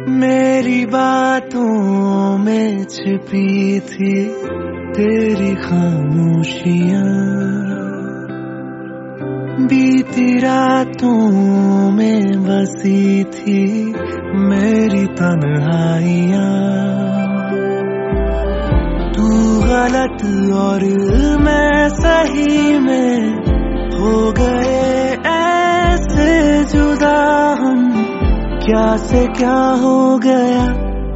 मेरी बातों में छिपी थी तेरी खामोशियां, बीती रातों में बसी थी मेरी तन्हाइयां। तू गलत और मैं सही में हो गए ऐसे जुदा हम, क्या से क्या हो गया।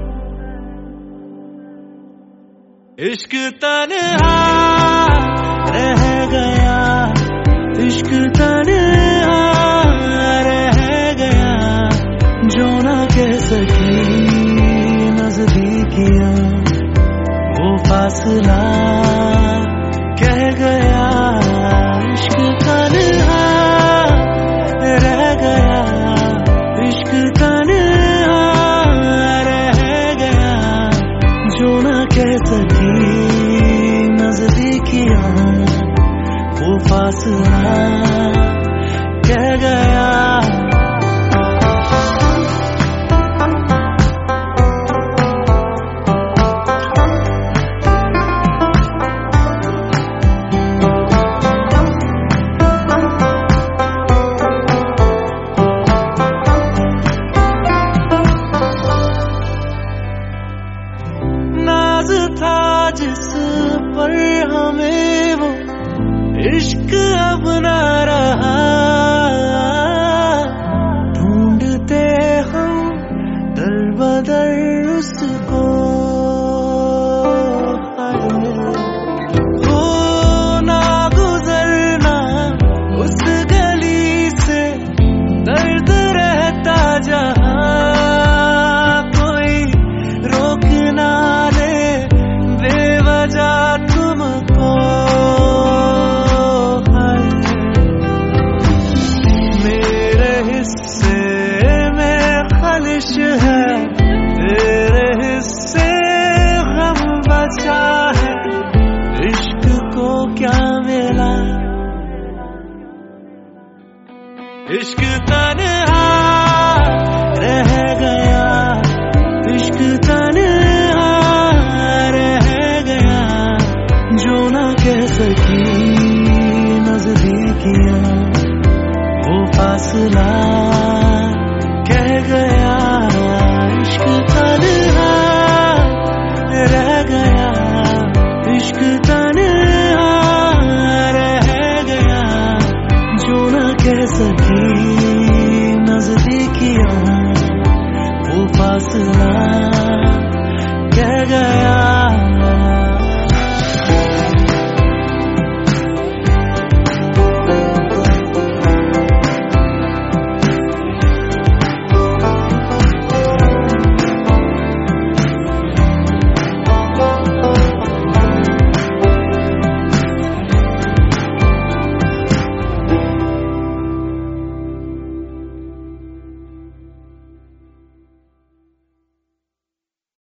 इश्क तन्हा रह गया, इश्क तन्हा रह गया, जो ना कह सकी नजदीकियां वो फासला कह गया। इश्क तन्हा रह गया, इश्क तन्हा रह गया, जो ना कह सकी नजदीकियां वो फासला कह गया। नाज था जिस पर हमें वो इश्क अब न रहा, ढूंढते हम दर बदर उसको। हो ना गुजरना उस गली से दर्द रहता जहां, कोई रोक ना ले बेवजह तुमको। मेरे हिस्से में खलिश है, तेरे हिस्से गम बचा है, इश्क को क्या मिला। इश्क तन्हा रह गया, इश्क तन्हा रह गया, जो ना कह सकी नजदीकियां वो फासला कह गया। इश्क